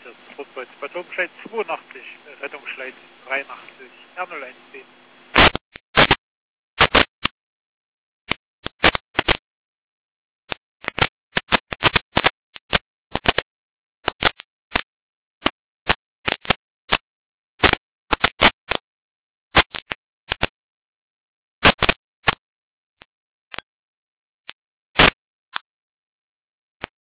das Rotbeut. Bad Lobenstein 82, Rettungsschleit 83, R010.